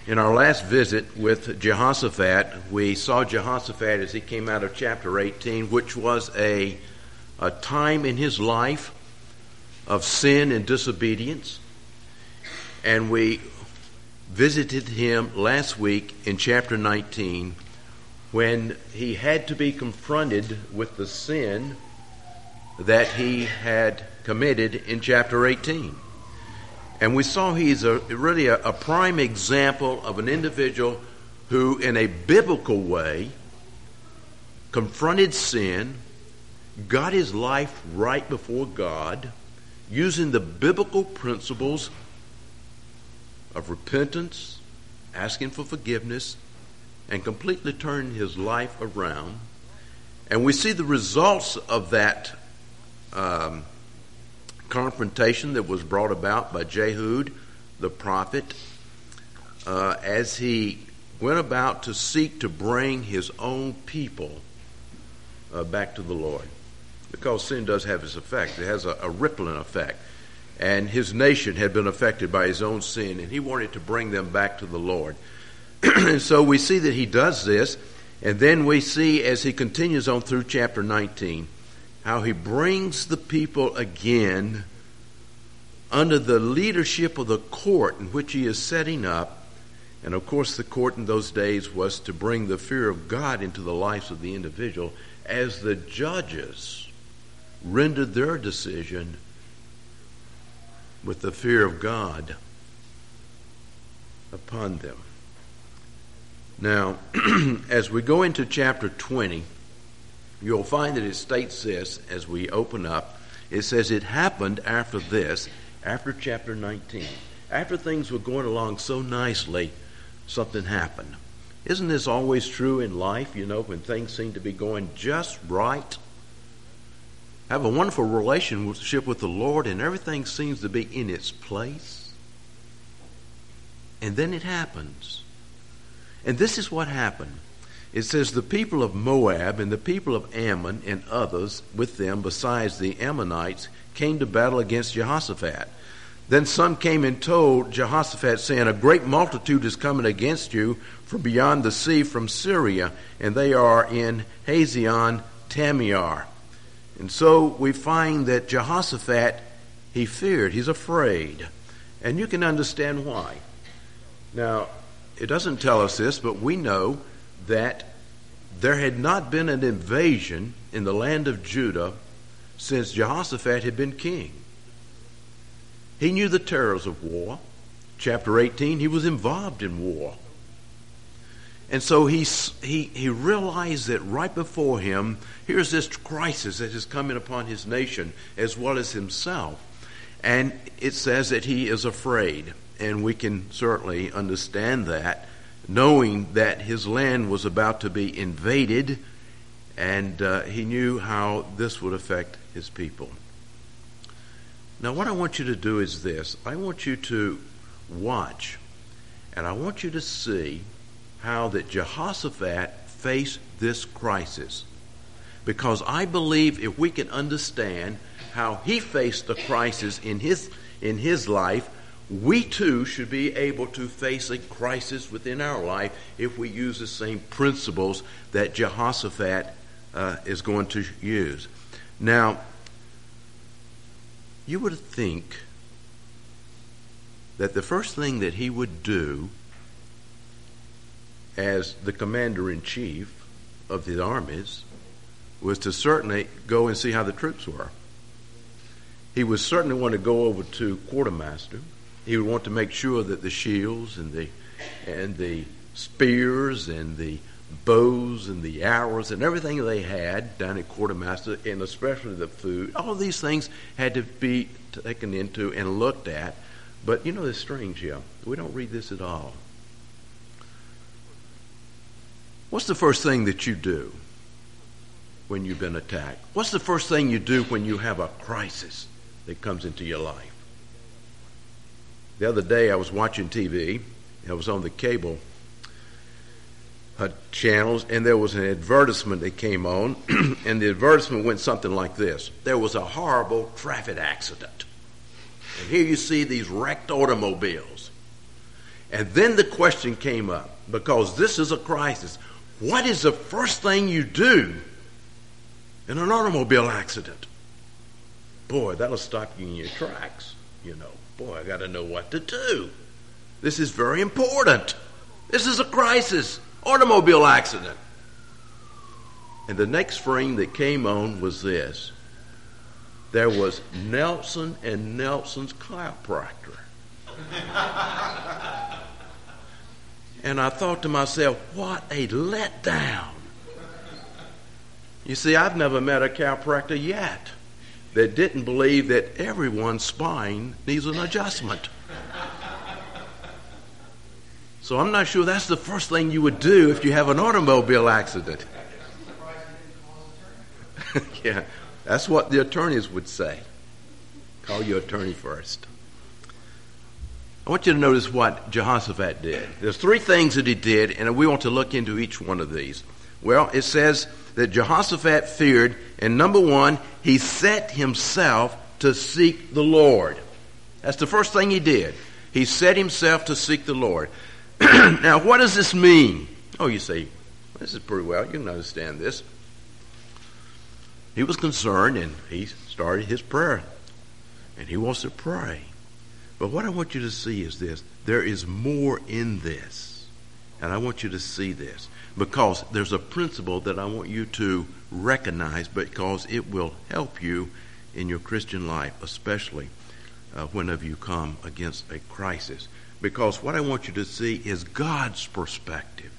In our last visit with Jehoshaphat, we saw Jehoshaphat as he came out of chapter 18, which was a time in his life of sin and disobedience. And we visited him last week in chapter 19 when he had to be confronted with the sin that he had committed in chapter 18. And we saw he's really a prime example of an individual who, in a biblical way, confronted sin, got his life right before God, using the biblical principles of repentance, asking for forgiveness, and completely turned his life around. And we see the results of that confrontation that was brought about by Jehud, the prophet, as he went about to seek to bring his own people back to the Lord. Because sin does have its effect. It has a rippling effect. And his nation had been affected by his own sin, and he wanted to bring them back to the Lord. And so we see that he does this, and then we see as he continues on through chapter 19, how he brings the people again under the leadership of the court in which he is setting up. And of course the court in those days was to bring the fear of God into the lives of the individual as the judges rendered their decision with the fear of God upon them. Now, as we go into chapter 20, you'll find that it states this as we open up. It says, it happened after this, after chapter 19. After things were going along so nicely, something happened. Isn't this always true in life, when things seem to be going just right? Have a wonderful relationship with the Lord and everything seems to be in its place. And then it happens. And this is what happened. It says, the people of Moab and the people of Ammon and others with them besides the Ammonites came to battle against Jehoshaphat. Then some came and told Jehoshaphat, saying, a great multitude is coming against you from beyond the sea, from Syria, and they are in Hazion Tamar. And so we find that Jehoshaphat, he feared, he's afraid. And you can understand why. Now, it doesn't tell us this, but we know that there had not been an invasion in the land of Judah since Jehoshaphat had been king. He knew the terrors of war. Chapter 18, he was involved in war. And so he realized that right before him, here's this crisis that is coming upon his nation as well as himself. And it says that he is afraid. And we can certainly understand that, knowing that his land was about to be invaded, and he knew how this would affect his people. Now, what I want you to do is this. I want you to watch, and I want you to see how that Jehoshaphat faced this crisis. Because I believe if we can understand how he faced the crisis in his life, we too should be able to face a crisis within our life if we use the same principles that Jehoshaphat is going to use. Now, you would think that the first thing that he would do as the commander-in-chief of the armies was to certainly go and see how the troops were. He would certainly want to go over to quartermaster. He would want to make sure that the shields and the spears and the bows and the arrows and everything they had down at quartermaster, and especially the food, all of these things had to be taken into and looked at. But it's strange here. We don't read this at all. What's the first thing that you do when you've been attacked? What's the first thing you do when you have a crisis that comes into your life? The other day I was watching TV. I was on the cable channels, and there was an advertisement that came on, and the advertisement went something like this. There was a horrible traffic accident. And here you see these wrecked automobiles. And then the question came up, because this is a crisis. What is the first thing you do in an automobile accident? Boy, that'll stop you in your tracks. Boy, I got to know what to do. This is very important. This is a crisis, automobile accident. And the next frame that came on was this. There was Nelson and Nelson's chiropractor. And I thought to myself, what a letdown. You see, I've never met a chiropractor yet that didn't believe that everyone's spine needs an adjustment. So I'm not sure that's the first thing you would do if you have an automobile accident. Yeah, that's what the attorneys would say. Call your attorney first. I want you to notice what Jehoshaphat did. There's three things that he did, and we want to look into each one of these. Well, it says that Jehoshaphat feared, and number one, he set himself to seek the Lord. That's the first thing he did. He set himself to seek the Lord. Now, what does this mean? Oh, you say, this is pretty well. You can understand this. He was concerned, and he started his prayer. And he wants to pray. But what I want you to see is this. There is more in this. And I want you to see this. Because there's a principle that I want you to recognize, because it will help you in your Christian life, especially whenever you come against a crisis. Because what I want you to see is God's perspective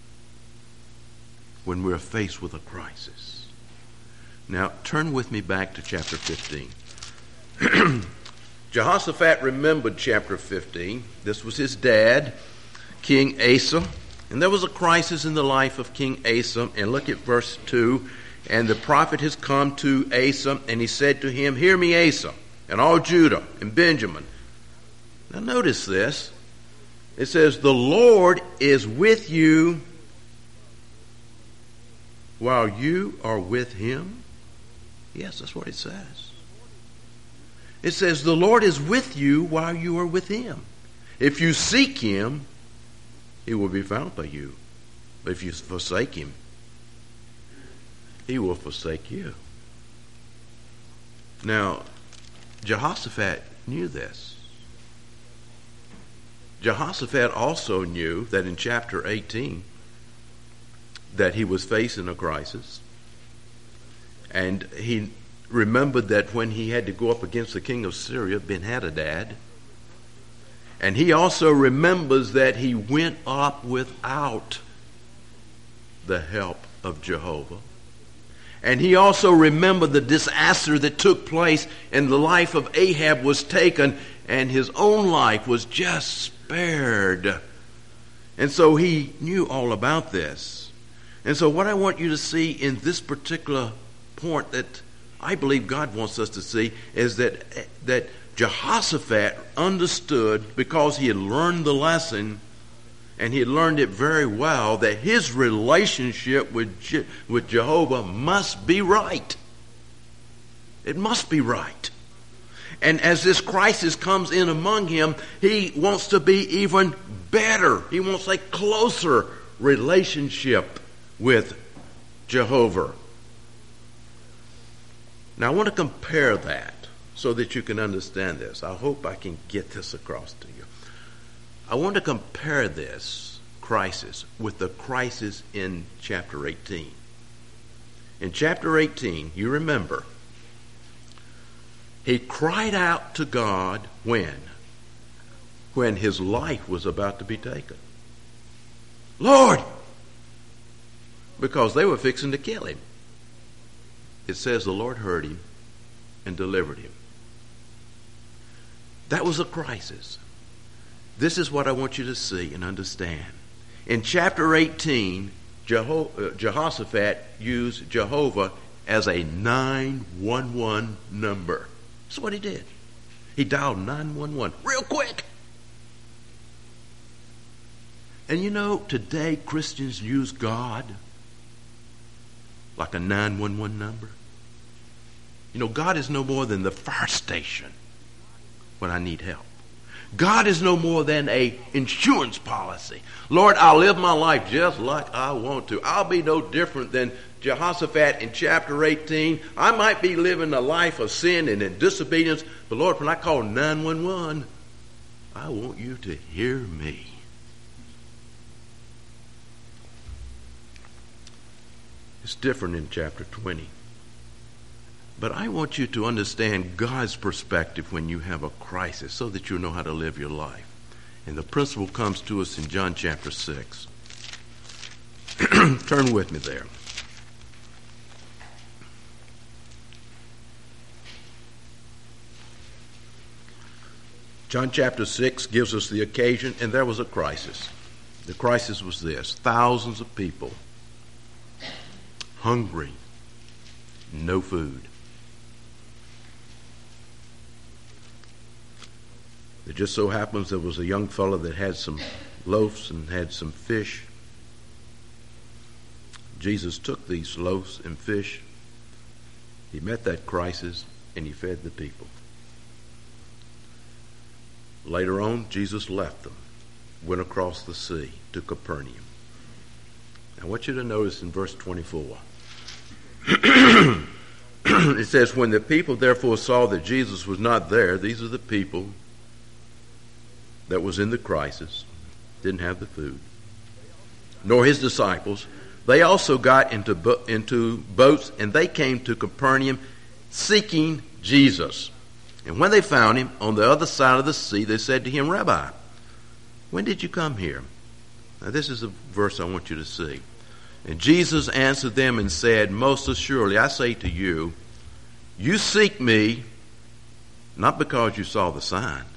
when we're faced with a crisis. Now, turn with me back to chapter 15. Jehoshaphat remembered chapter 15. This was his dad, King Asa. And there was a crisis in the life of King Asa. And look at verse 2. And the prophet has come to Asa, and he said to him, "Hear me, Asa, and all Judah and Benjamin." Now notice this. It says, "The Lord is with you while you are with him." Yes, that's what it says. It says, "The Lord is with you while you are with him. If you seek him, he will be found by you. But if you forsake him, he will forsake you." Now, Jehoshaphat knew this. Jehoshaphat also knew that in chapter 18 that he was facing a crisis. And he remembered that when he had to go up against the king of Syria, Ben-Hadad. And he also remembers that he went up without the help of Jehovah. And he also remembered the disaster that took place, and the life of Ahab was taken, and his own life was just spared. And so he knew all about this. And so what I want you to see in this particular point that I believe God wants us to see is that Jehoshaphat understood, because he had learned the lesson, and he had learned it very well, that his relationship with Jehovah must be right. It must be right. And as this crisis comes in among him, he wants to be even better. He wants a closer relationship with Jehovah. Now, I want to compare that so that you can understand this. I hope I can get this across to you. I want to compare this crisis with the crisis in chapter 18. In chapter 18, you remember, he cried out to God when? When his life was about to be taken. Lord! Because they were fixing to kill him. It says the Lord heard him and delivered him. That was a crisis. This is what I want you to see and understand. In chapter 18, Jehoshaphat used Jehovah as a 911 number. That's what he did. He dialed 911 real quick. And you know, today Christians use God like a 911 number. You know, God is no more than the fire station when I need help. God is no more than an insurance policy. Lord, I'll live my life just like I want to. I'll be no different than Jehoshaphat in chapter 18. I might be living a life of sin and in disobedience, but Lord, when I call 911, I want you to hear me. It's different in chapter 20. But I want you to understand God's perspective when you have a crisis so that you'll know how to live your life. And the principle comes to us in John chapter 6. Turn with me there. John chapter 6 gives us the occasion, and there was a crisis. The crisis was this: thousands of people, hungry, no food. It just so happens there was a young fellow that had some loaves and had some fish. Jesus took these loaves and fish. He met that crisis and he fed the people. Later on, Jesus left them, went across the sea to Capernaum. I want you to notice in verse 24. It says, when the people therefore saw that Jesus was not there, these are the people that was in the crisis, didn't have the food, nor his disciples, they also got into boats, and they came to Capernaum seeking Jesus. And when they found him on the other side of the sea, they said to him, Rabbi, when did you come here? Now this is a verse I want you to see. And Jesus answered them and said, most assuredly, I say to you, you seek me not because you saw the signs,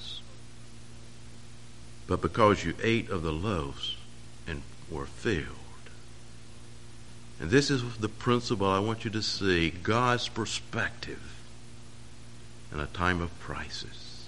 but because you ate of the loaves and were filled. And this is the principle I want you to see, God's perspective in a time of crisis.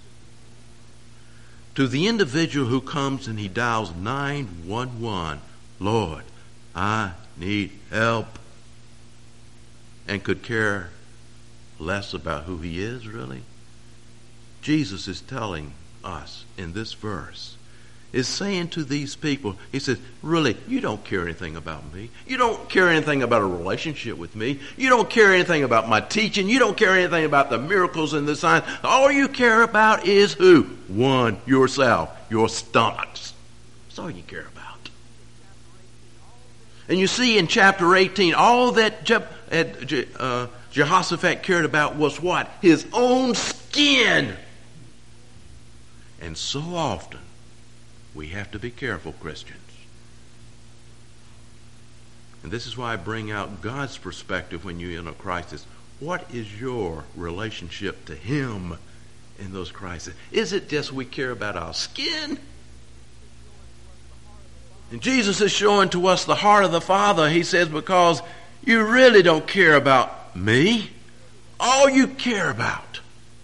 To the individual who comes and he dials 911, Lord, I need help, and could care less about who he is, really, Jesus is telling us in this verse, is saying to these people, he says, really, you don't care anything about me. You don't care anything about a relationship with me. You don't care anything about my teaching. You don't care anything about the miracles and the signs. All you care about is who? One, yourself, your stomachs. That's all you care about. And you see in chapter 18, all that Jehoshaphat cared about was what? His own skin. And so often, we have to be careful, Christians. And this is why I bring out God's perspective when you're in a crisis. What is your relationship to him in those crises? Is it just we care about our skin? And Jesus is showing to us the heart of the Father. He says, because you really don't care about me. All you care about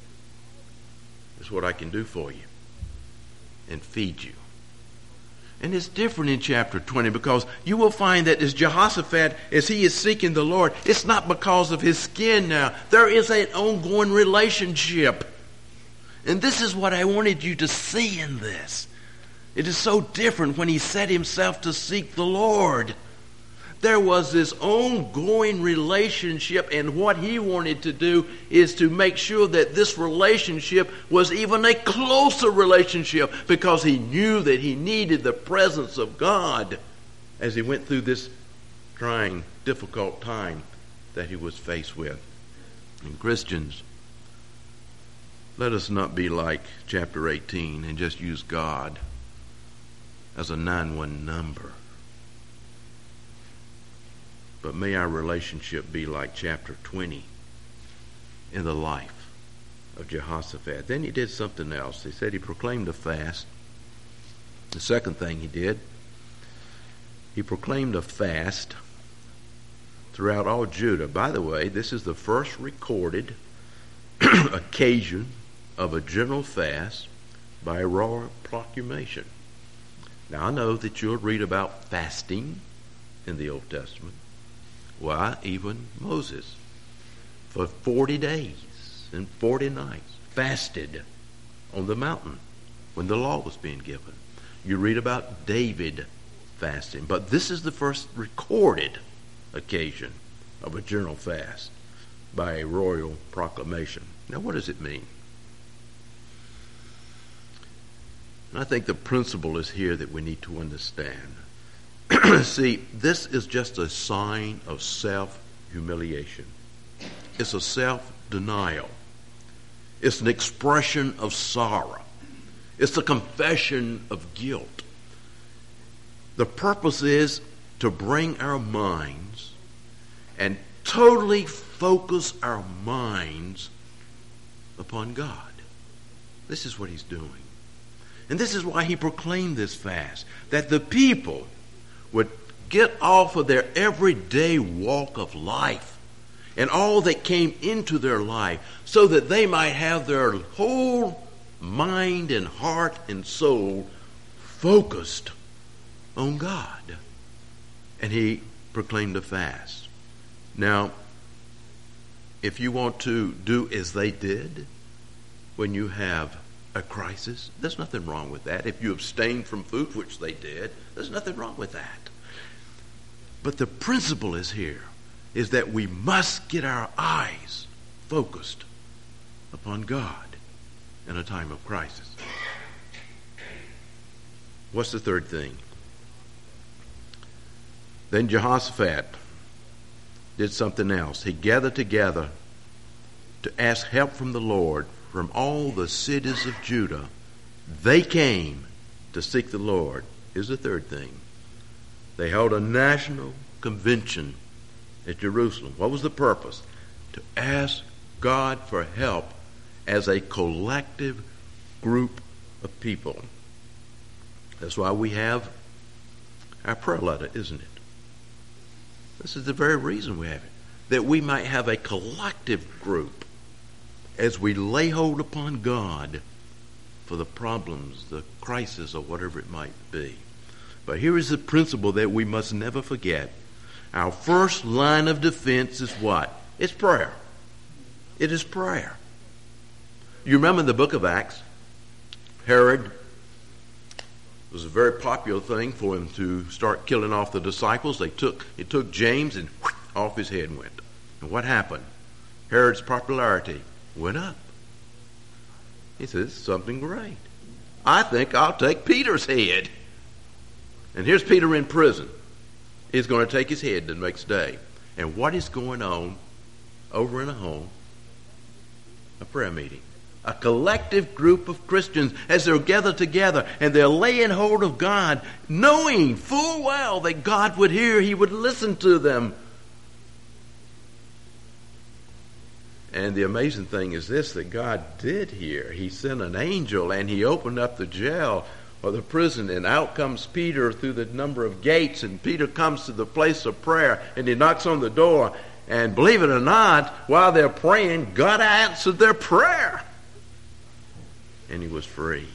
is what I can do for you and feed you. And it's different in chapter 20, because you will find that as Jehoshaphat, as he is seeking the Lord, it's not because of his skin now. There is an ongoing relationship. And this is what I wanted you to see in this. It is so different when he set himself to seek the Lord. There was this ongoing relationship, and what he wanted to do is to make sure that this relationship was even a closer relationship, because he knew that he needed the presence of God as he went through this trying, difficult time that he was faced with. And Christians, let us not be like chapter 18 and just use God as a 911 number. But may our relationship be like chapter 20 in the life of Jehoshaphat. Then he did something else. He said he proclaimed a fast. The second thing he did, he proclaimed a fast throughout all Judah. By the way, this is the first recorded occasion of a general fast by a royal proclamation. Now I know that you'll read about fasting in the Old Testament. Why, even Moses, for 40 days and 40 nights, fasted on the mountain when the law was being given. You read about David fasting, but this is the first recorded occasion of a general fast by a royal proclamation. Now, what does it mean? And I think the principle is here that we need to understand. See, this is just a sign of self-humiliation. It's a self-denial. It's an expression of sorrow. It's a confession of guilt. The purpose is to bring our minds and totally focus our minds upon God. This is what he's doing. And this is why he proclaimed this fast, that the people would get off of their everyday walk of life and all that came into their life so that they might have their whole mind and heart and soul focused on God. And he proclaimed a fast. Now, if you want to do as they did when you have a crisis, there's nothing wrong with that. If you abstain from food, which they did, there's nothing wrong with that. But the principle is here, is that we must get our eyes focused upon God in a time of crisis. What's the third thing? Then Jehoshaphat did something else. He gathered together to ask help from the Lord from all the cities of Judah. They came to seek the Lord. Here's the third thing. They held a national convention at Jerusalem. What was the purpose? To ask God for help as a collective group of people. That's why we have our prayer letter, isn't it? This is the very reason we have it. That we might have a collective group as we lay hold upon God for the problems, the crisis, or whatever it might be. But here is the principle that we must never forget. Our first line of defense is what? It's prayer. It is prayer. You remember in the book of Acts, Herod, it was a very popular thing for him to start killing off the disciples. He took James and off his head went. And what happened? Herod's popularity went up. He says, something great. I think I'll take Peter's head. And here's Peter in prison. He's going to take his head the next day. And what is going on over in a home? A prayer meeting. A collective group of Christians as they're gathered together and they're laying hold of God, knowing full well that God would hear, he would listen to them. And the amazing thing is this, that God did hear. He sent an angel and he opened up the jail or the prison, and out comes Peter through the number of gates, and Peter comes to the place of prayer and he knocks on the door, and believe it or not, while they're praying, God answered their prayer. And he was free.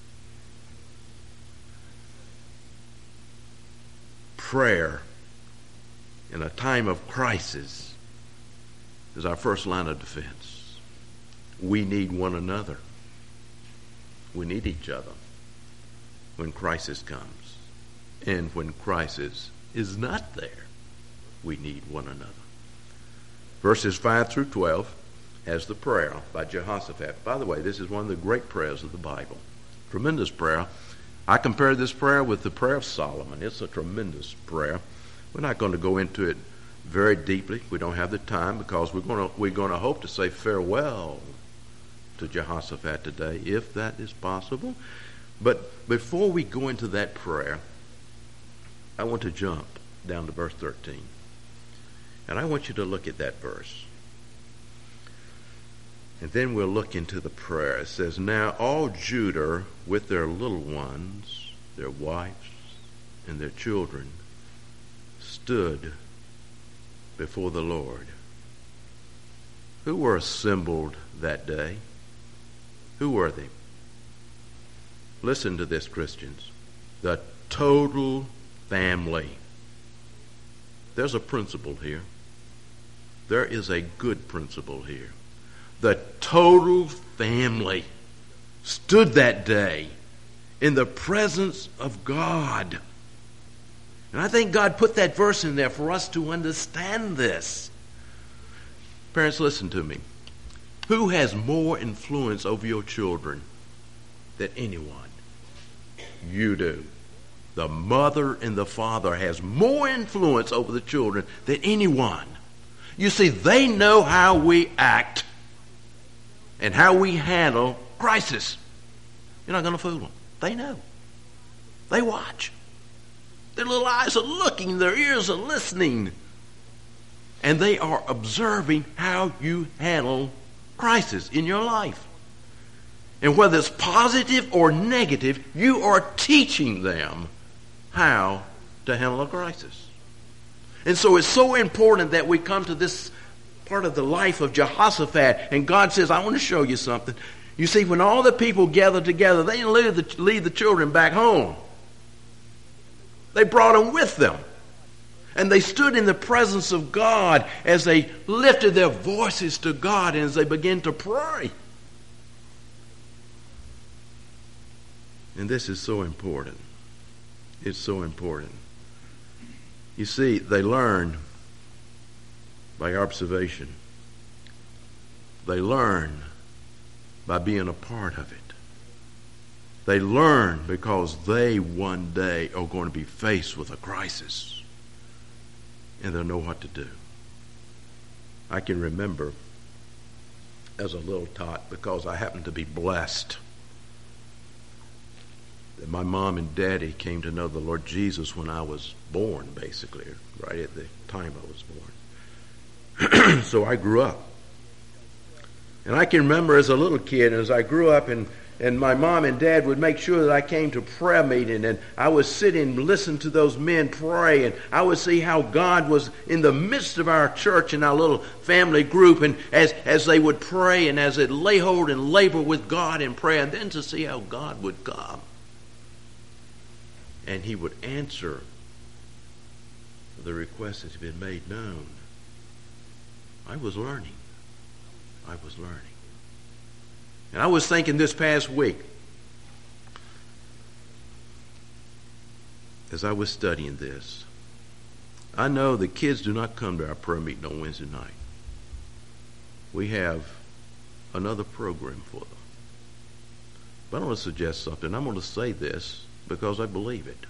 Prayer in a time of crisis is our first line of defense. We need one another. We need each other when crisis comes. And when crisis is not there, we need one another. Verses 5 through 12 has the prayer by Jehoshaphat. By the way, this is one of the great prayers of the Bible. Tremendous prayer. I compare this prayer with the prayer of Solomon. It's a tremendous prayer. We're not going to go into it very deeply. We don't have the time because we're going to hope to say farewell to Jehoshaphat today, if that is possible. But before we go into that prayer, I want to jump down to verse 13. And I want you to look at that verse. And then we'll look into the prayer. It says, now all Judah with their little ones, their wives, and their children stood before the Lord. Who were assembled that day? Who were they? Listen to this, Christians. The total family. There's a principle here. There is a good principle here. The total family stood that day in the presence of God. And I think God put that verse in there for us to understand this. Parents, listen to me. Who has more influence over your children than anyone? You do. The mother and the father has more influence over the children than anyone. You see, they know how we act and how we handle crisis. You're not going to fool them. They know. They watch. Their little eyes are looking, their ears are listening. And they are observing how you handle crisis in your life. And whether it's positive or negative, you are teaching them how to handle a crisis. And so it's so important that we come to this part of the life of Jehoshaphat. And God says, I want to show you something. You see, when all the people gathered together, they didn't leave the children back home. They brought them with them. And they stood in the presence of God as they lifted their voices to God and as they began to pray. And this is so important. It's so important. You see, they learn by observation. They learn by being a part of it. They learn because they one day are going to be faced with a crisis. And they'll know what to do. I can remember as a little tot, because I happened to be blessed that my mom and daddy came to know the Lord Jesus when I was born, basically, right at the time I was born. So I grew up. And I can remember as a little kid, as I grew up, and my mom and dad would make sure that I came to prayer meeting, and I would sit and listen to those men pray, and I would see how God was in the midst of our church and our little family group, and as they would pray and as they lay hold and labor with God in prayer, and then to see how God would come. And he would answer the request that had been made known. I was learning. And I was thinking this past week, as I was studying this, I know the kids do not come to our prayer meeting on Wednesday night. We have another program for them. But I want to suggest something. I'm going to say this because I believe it.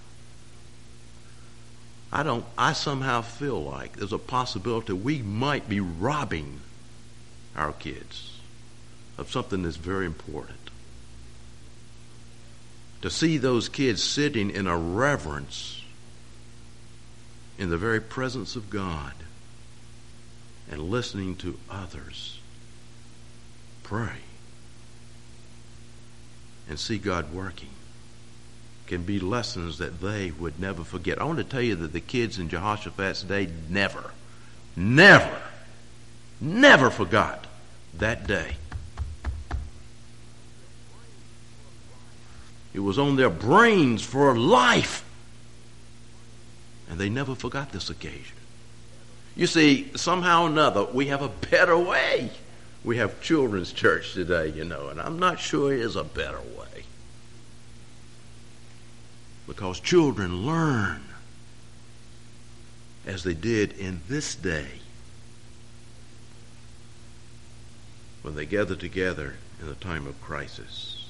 I somehow feel like there's a possibility we might be robbing our kids of something that's very important. To see those kids sitting in a reverence in the very presence of God and listening to others pray and see God working can be lessons that they would never forget. I want to tell you that the kids in Jehoshaphat's day never forgot that day. It was on their brains for life. And they never forgot this occasion. You see, somehow or another, we have a better way. We have children's church today, and I'm not sure it is a better way. Because children learn as they did in this day when they gather together in a time of crisis.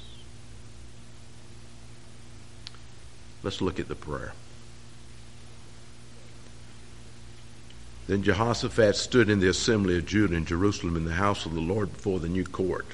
Let's look at the prayer. Then Jehoshaphat stood in the assembly of Judah in Jerusalem in the house of the Lord before the new court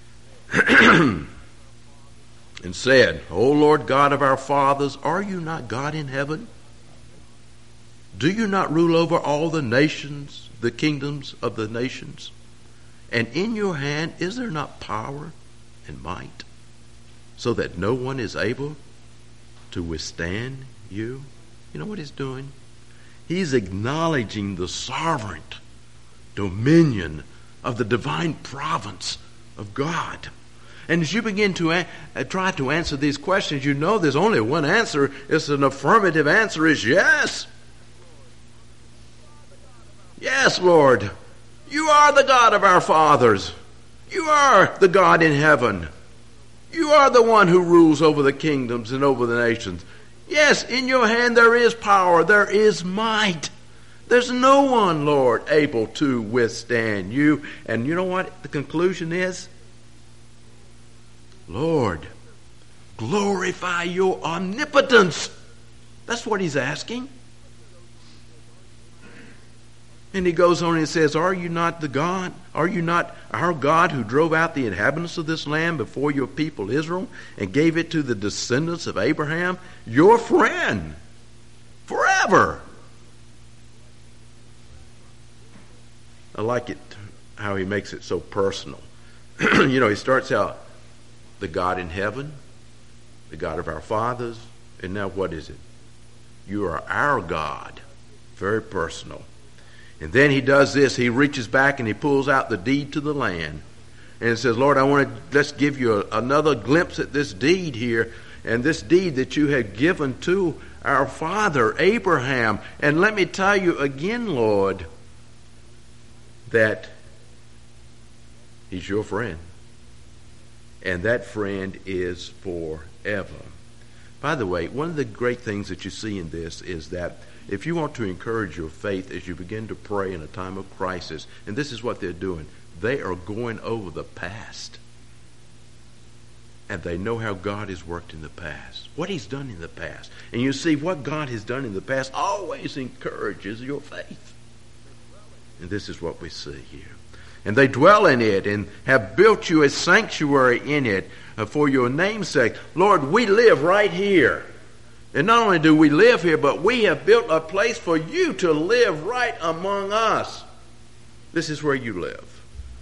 and said, O Lord God of our fathers, are you not God in heaven? Do you not rule over all the nations, the kingdoms of the nations? And in your hand is there not power and might, so that no one is able to withstand you? You know what he's doing? He's acknowledging the sovereign dominion of the divine province of God. And as you begin to try to answer these questions, you know there's only one answer. It's an affirmative answer is yes. Yes, Lord. You are the God of our fathers. You are the God in heaven. You are the one who rules over the kingdoms and over the nations. Yes, in your hand there is power, there is might. There's no one, Lord, able to withstand you. And you know what the conclusion is? Lord, glorify your omnipotence. That's what he's asking. And he goes on and says, are you not the God? Are you not our God who drove out the inhabitants of this land before your people Israel and gave it to the descendants of Abraham, your friend, forever? I like it how he makes it so personal. He starts out, the God in heaven, the God of our fathers, and now what is it? You are our God. Very personal. And then he does this. He reaches back and he pulls out the deed to the land. And he says, Lord, let's give you another glimpse at this deed here. And this deed that you had given to our father, Abraham. And let me tell you again, Lord, that he's your friend. And that friend is forever. By the way, one of the great things that you see in this is that if you want to encourage your faith as you begin to pray in a time of crisis, and this is what they're doing, they are going over the past. And they know how God has worked in the past, what he's done in the past. And you see, what God has done in the past always encourages your faith. And this is what we see here. And they dwell in it and have built you a sanctuary in it for your name's sake. Lord, we live right here. And not only do we live here, but we have built a place for you to live right among us. This is where you live.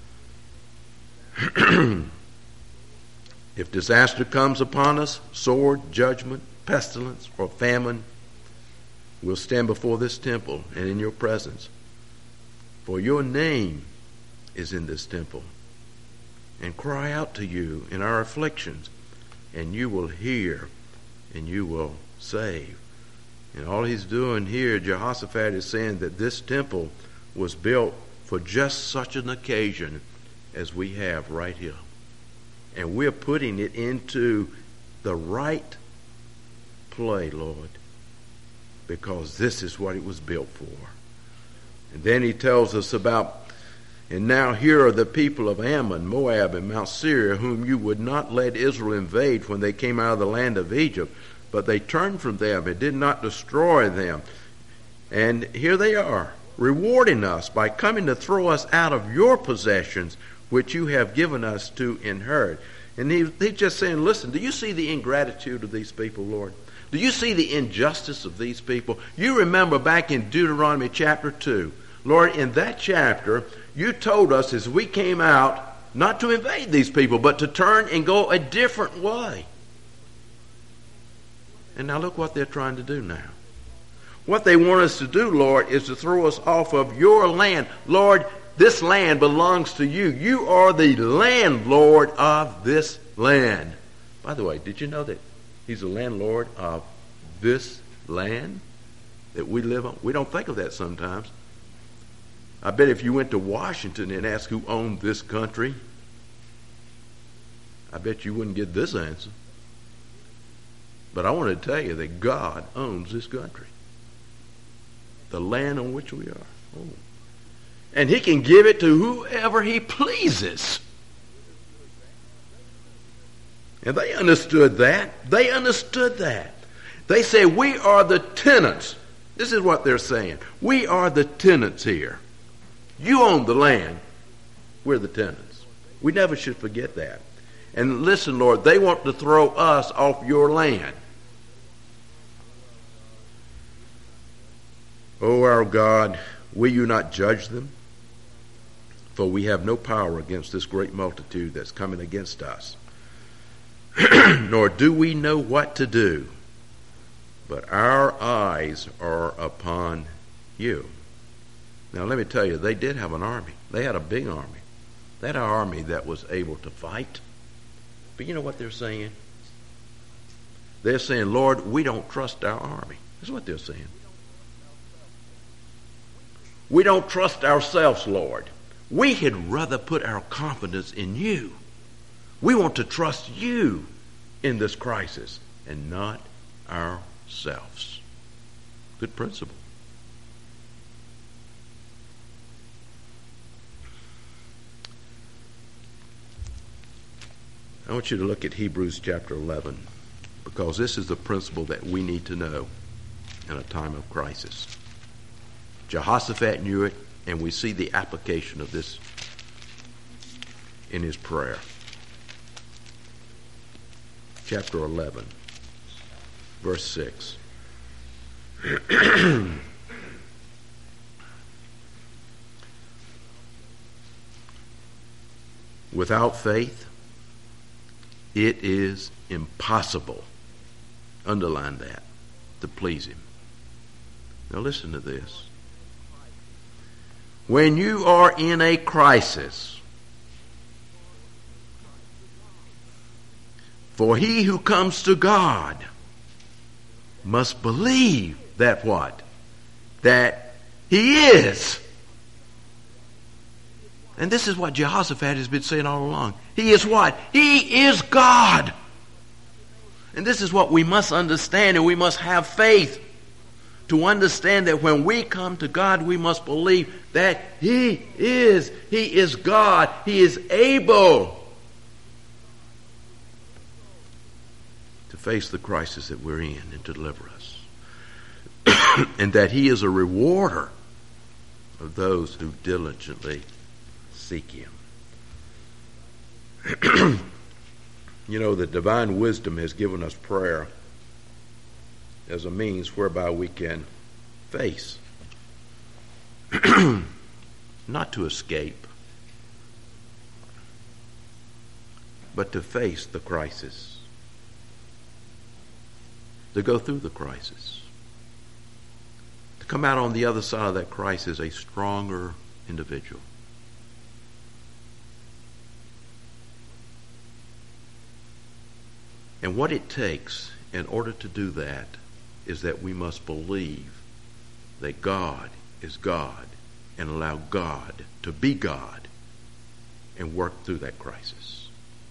If disaster comes upon us, sword, judgment, pestilence, or famine, we'll stand before this temple and in your presence. For your name is in this temple. And cry out to you in our afflictions, and you will hear, and you will save. And all he's doing here, Jehoshaphat is saying that this temple was built for just such an occasion as we have right here. And we're putting it into the right play, Lord, because this is what it was built for. And then he tells us about, and now here are the people of Ammon, Moab, and Mount Seir, whom you would not let Israel invade when they came out of the land of Egypt. But they turned from them and did not destroy them. And here they are, rewarding us by coming to throw us out of your possessions, which you have given us to inherit. And he's just saying, listen, do you see the ingratitude of these people, Lord? Do you see the injustice of these people? You remember back in Deuteronomy chapter 2, Lord, in that chapter, you told us as we came out not to invade these people, but to turn and go a different way. And now look what they're trying to do now. What they want us to do, Lord, is to throw us off of your land. Lord, this land belongs to you. You are the landlord of this land. By the way, did you know that he's the landlord of this land that we live on? We don't think of that sometimes. I bet if you went to Washington and asked who owned this country, I bet you wouldn't get this answer. But I want to tell you that God owns this country. The land on which we are. Oh. And he can give it to whoever he pleases. And they understood that. They understood that. They say, we are the tenants. This is what they're saying. We are the tenants here. You own the land. We're the tenants. We never should forget that. And listen, Lord, they want to throw us off your land. O our God, will you not judge them? For we have no power against this great multitude that's coming against us. Nor do we know what to do, but our eyes are upon you. Now let me tell you, they did have an army. They had a big army. They had an army that was able to fight. But you know what they're saying? They're saying, Lord, we don't trust our army. That's what they're saying. We don't trust ourselves, Lord. We had rather put our confidence in you. We want to trust you in this crisis and not ourselves. Good principle. I want you to look at Hebrews chapter 11, because this is the principle that we need to know in a time of crisis. Jehoshaphat knew it, and we see the application of this in his prayer. Chapter 11, verse 6. Without faith, it is impossible, underline that, to please him. Now listen to this. When you are in a crisis, for he who comes to God must believe that what? That he is. And this is what Jehoshaphat has been saying all along. He is what? He is God. And this is what we must understand, and we must have faith to understand that when we come to God, we must believe that He is God. He is able to face the crisis that we're in and to deliver us. And that He is a rewarder of those who diligently seek Him. You know, the divine wisdom has given us prayer as a means whereby we can face, not to escape, but to face the crisis, to go through the crisis, to come out on the other side of that crisis a stronger individual. And what it takes in order to do that is that we must believe that God is God and allow God to be God and work through that crisis.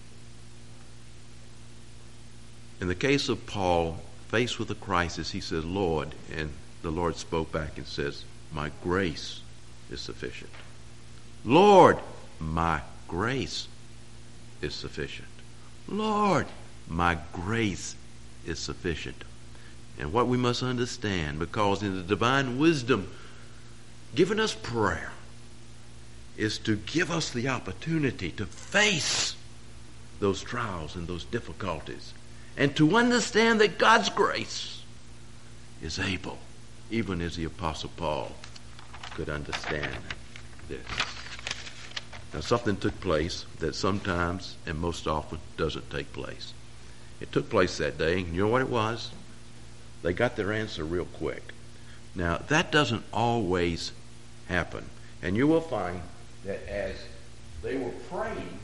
In the case of Paul, faced with a crisis, he said, Lord, and the Lord spoke back and says, my grace is sufficient. Lord, my grace is sufficient. Lord, my grace is sufficient. And what we must understand, because in the divine wisdom given us prayer, is to give us the opportunity to face those trials and those difficulties, and to understand that God's grace is able, even as the Apostle Paul could understand this. Now, something took place that sometimes and most often doesn't take place. It took place that day, and you know what it was? They got their answer real quick. Now, that doesn't always happen. And you will find that as they were praying,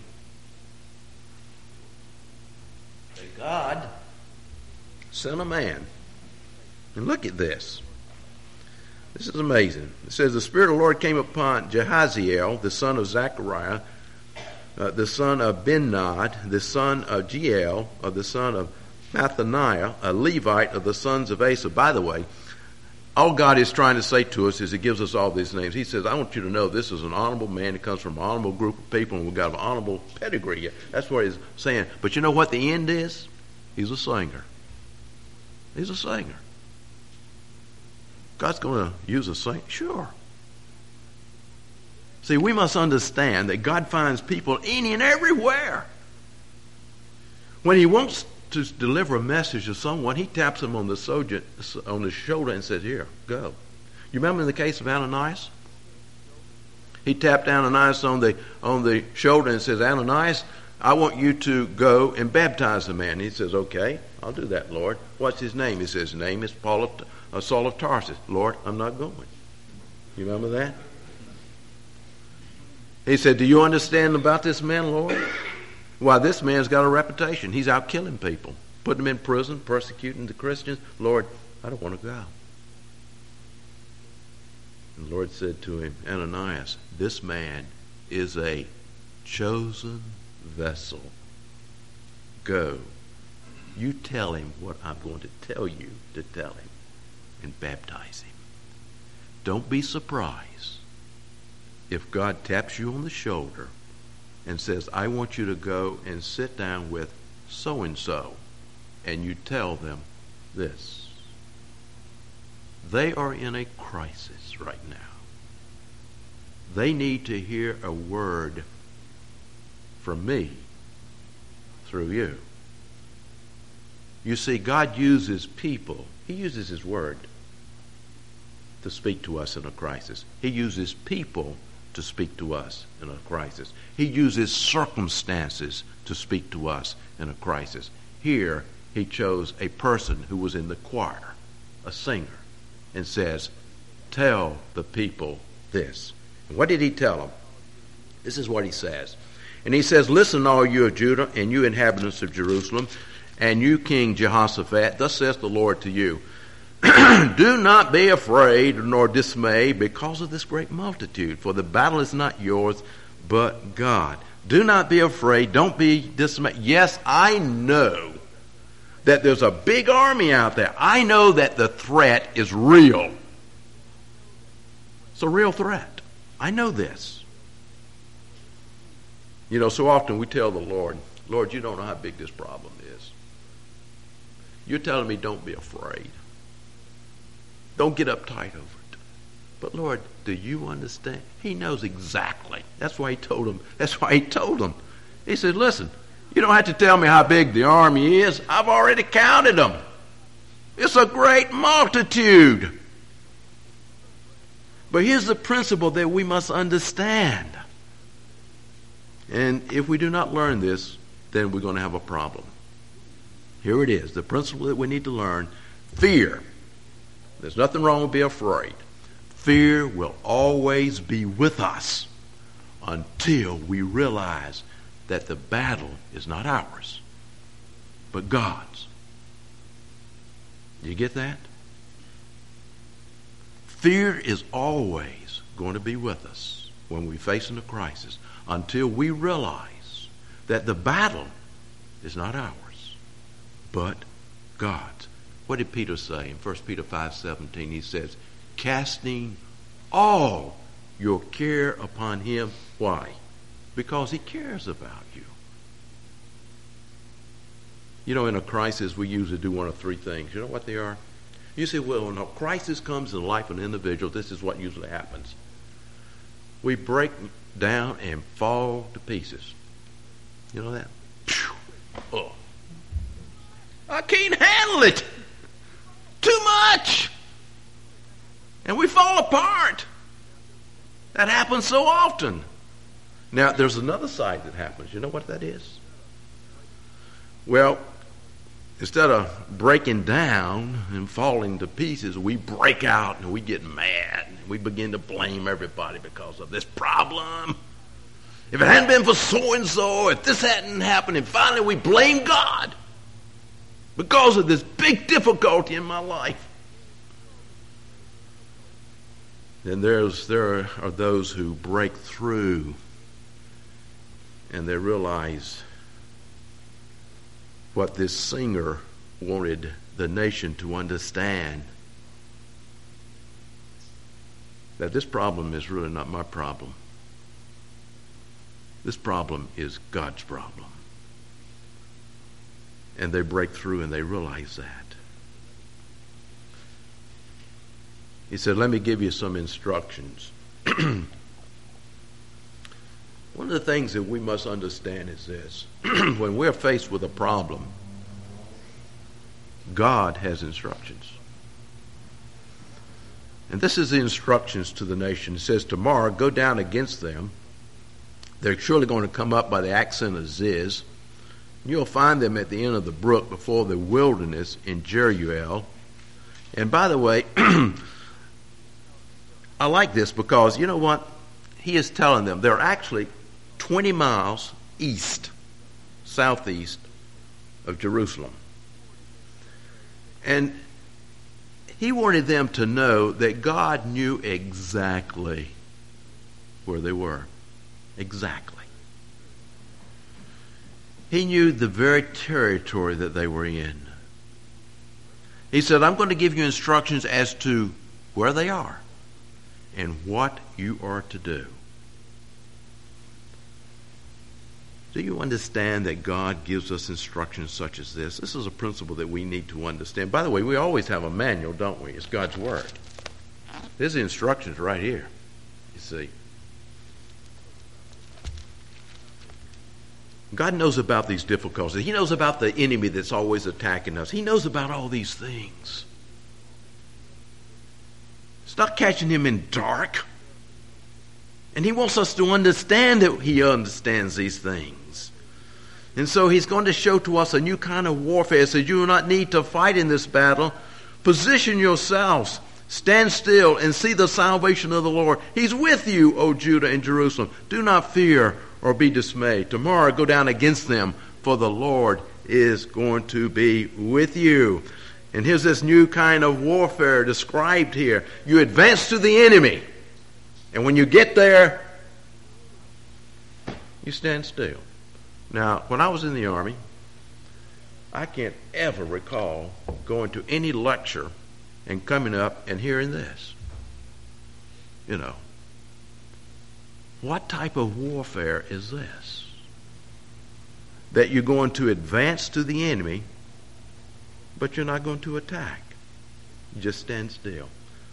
that God sent a man. And look at this. This is amazing. It says, the Spirit of the Lord came upon Jehaziel, the son of Zechariah, the son of Benad, the son of Jeiel, the son of Mathaniah, a Levite of the sons of Asa. By the way, all God is trying to say to us is He gives us all these names. He says, I want you to know this is an honorable man. He comes from an honorable group of people, and we've got an honorable pedigree. That's what He's saying. But you know what the end is? He's a singer. He's a singer. God's going to use a singer? Sure. See, we must understand that God finds people any and everywhere. When He wants to deliver a message to someone, He taps them on the shoulder and says, here, go. You remember in the case of Ananias? He tapped Ananias on the shoulder and says, Ananias, I want you to go and baptize the man. He says, okay, I'll do that, Lord. What's his name? He says, his name is Saul of Tarsus. Lord, I'm not going. You remember that? He said, do you understand about this man, Lord? Why, this man's got a reputation. He's out killing people, putting them in prison, persecuting the Christians. Lord, I don't want to go. And the Lord said to him, Ananias, this man is a chosen vessel go, you tell him what I'm going to tell you to tell him and baptize him. Don't be surprised if God taps you on the shoulder and says, I want you to go and sit down with so-and-so, and you tell them this. They are in a crisis right now. They need to hear a word from me through you. You see, God uses people. He uses his word to speak to us in a crisis. He uses people to speak to us in a crisis. He uses circumstances to speak to us in a crisis. Here, he chose a person who was in the choir, a singer, and says, tell the people this. And what did he tell them? This is what he says. And he says, listen, all you of Judah, and you inhabitants of Jerusalem, and you, King Jehoshaphat, thus says the Lord to you, do not be afraid nor dismayed because of this great multitude, for the battle is not yours, but God. Do not be afraid. Don't be dismayed. Yes, I know that there's a big army out there. I know that the threat is real. It's a real threat. I know this. You know, so often we tell the Lord, Lord, you don't know how big this problem is. You're telling me don't be afraid. Don't get uptight over it. But Lord, do you understand? He knows exactly. That's why he told him. He said, listen, you don't have to tell me how big the army is. I've already counted them. It's a great multitude. But here's the principle that we must understand. And if we do not learn this, then we're going to have a problem. Here it is, the principle that we need to learn. Fear. There's nothing wrong with being afraid. Fear will always be with us until we realize that the battle is not ours, but God's. You get that? Fear is always going to be with us when we're facing a crisis until we realize that the battle is not ours, but God's. What did Peter say in 1 Peter 5:17? He says, casting all your care upon him. Why? Because he cares about you. You know, in a crisis, we usually do one of three things. You know what they are? You say, well, when a crisis comes in the life of an individual, this is what usually happens. We break down and fall to pieces. You know that? Oh. I can't handle it. Too much. And we fall apart. That happens so often. Now, there's another side that happens. You know what that is? Well, instead of breaking down and falling to pieces, we break out and we get mad. We begin to blame everybody because of this problem. If it hadn't been for so-and-so, if this hadn't happened, and finally we blame God because of this big difficulty in my life. Then there are those who break through and they realize what this singer wanted the nation to understand, that this problem is really not my problem. This problem is God's problem. And they break through and they realize that. He said, let me give you some instructions. One of the things that we must understand is this. When we're faced with a problem, God has instructions. And this is the instructions to the nation. It says, tomorrow go down against them. They're surely going to come up by the accent of Ziz. You'll find them at the end of the brook before the wilderness in Jeruel. And by the way, I like this because, you know what? He is telling them they're actually 20 miles southeast of Jerusalem. And he wanted them to know that God knew exactly where they were. Exactly. He knew the very territory that they were in. He said, I'm going to give you instructions as to where they are and what you are to do. Do you understand that God gives us instructions such as this? This is a principle that we need to understand. By the way, we always have a manual, don't we? It's God's Word. There's the instructions right here, you see. God knows about these difficulties. He knows about the enemy that's always attacking us. He knows about all these things. It's not catching him in dark. And he wants us to understand that he understands these things. And so he's going to show to us a new kind of warfare. He says, you do not need to fight in this battle. Position yourselves. Stand still and see the salvation of the Lord. He's with you, O Judah and Jerusalem. Do not fear or be dismayed. Tomorrow go down against them, for the Lord is going to be with you. And here's this new kind of warfare described here. You advance to the enemy. And when you get there, you stand still. Now, when I was in the Army, I can't ever recall going to any lecture and coming up and hearing this. You know, what type of warfare is this? That you're going to advance to the enemy, but you're not going to attack. You just stand still.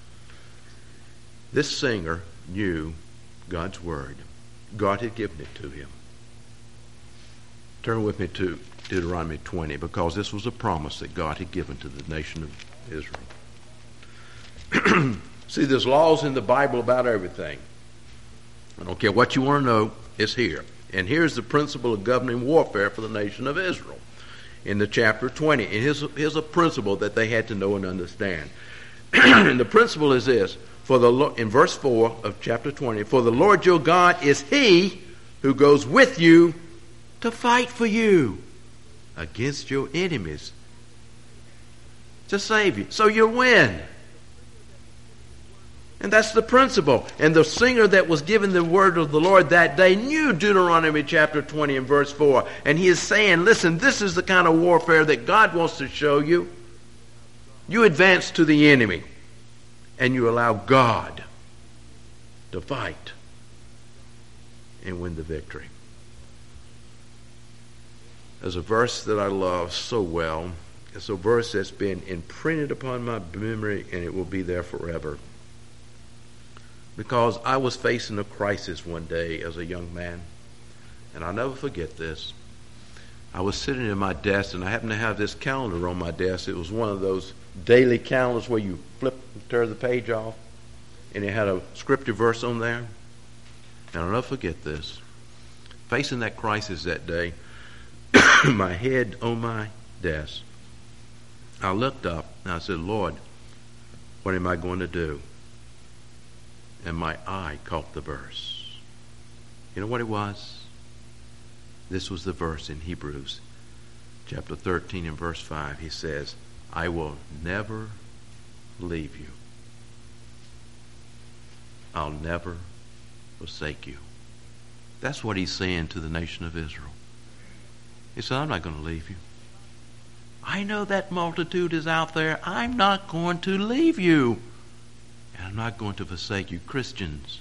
This singer knew God's Word. God had given it to him. Turn with me to Deuteronomy 20, because this was a promise that God had given to the nation of Israel. See, there's laws in the Bible about everything. I don't care what you want to know, it's here. And here's the principle of governing warfare for the nation of Israel in the chapter 20. And here's a principle that they had to know and understand. And the principle is this. In verse 4 of chapter 20, for the Lord your God is he who goes with you to fight for you against your enemies to save you. So you'll win. And that's the principle. And the singer that was given the word of the Lord that day knew Deuteronomy chapter 20 and verse 4. And he is saying, listen, this is the kind of warfare that God wants to show you. You advance to the enemy. And you allow God to fight and win the victory. There's a verse that I love so well. It's a verse that's been imprinted upon my memory, and it will be there forever. Because I was facing a crisis one day as a young man, and I'll never forget this. I was sitting at my desk, and I happened to have this calendar on my desk. It was one of those daily calendars where you flip and tear the page off, and it had a scripture verse on there. And I'll never forget this. Facing that crisis that day, my head on my desk, I looked up and I said, Lord, what am I going to do? And my eye caught the verse. You know what it was? This was the verse in Hebrews chapter 13 and verse 5. He says, I will never leave you. I'll never forsake you. That's what he's saying to the nation of Israel. He said, I'm not going to leave you. I know that multitude is out there. I'm not going to leave you. And I'm not going to forsake you. Christians,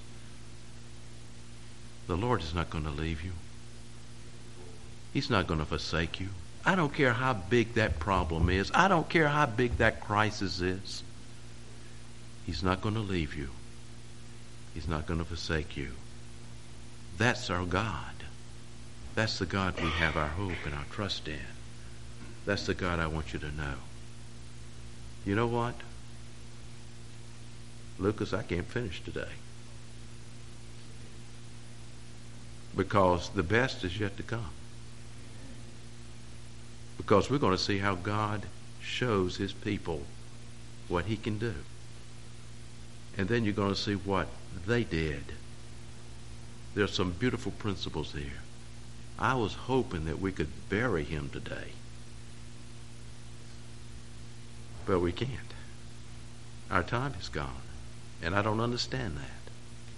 the Lord is not going to leave you. He's not going to forsake you. I don't care how big that problem is. I don't care how big that crisis is. He's not going to leave you. He's not going to forsake you. That's our God. That's the God we have our hope and our trust in. That's the God I want you to know. You know what? Lucas, I can't finish today. Because the best is yet to come. Because we're going to see how God shows his people what he can do. And then you're going to see what they did. There's some beautiful principles here. I was hoping that we could bury him today. But we can't. Our time is gone. And I don't understand that.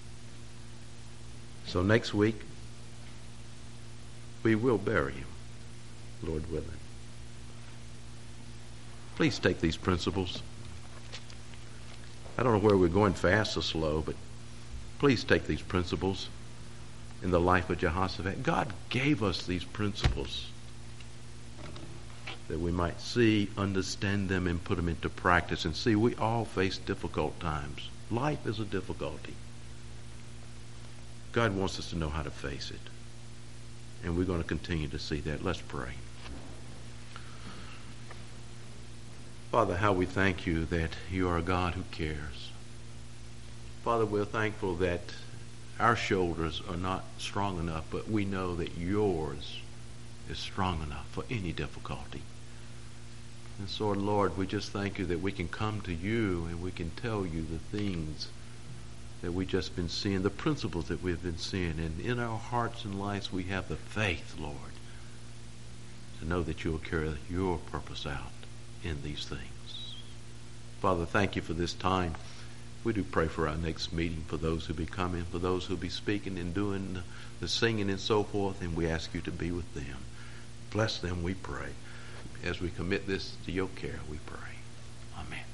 So next week, we will bury him. Lord willing. Please take these principles. I don't know where we're going, fast or slow, but please take these principles in the life of Jehoshaphat. God gave us these principles that we might see, understand them, and put them into practice. And see, we all face difficult times. Life is a difficulty. God wants us to know how to face it. And we're going to continue to see that. Let's pray. Father, how we thank you that you are a God who cares. Father, we're thankful that our shoulders are not strong enough, but we know that yours is strong enough for any difficulty. And so, Lord, we just thank you that we can come to you and we can tell you the things that we've just been seeing, the principles that we've been seeing. And in our hearts and lives we have the faith, Lord, to know that you will carry your purpose out in these things. Father, thank you for this time. We do pray for our next meeting, for those who be coming, for those who be speaking and doing the singing and so forth, and we ask you to be with them. Bless them, we pray. As we commit this to your care, we pray. Amen.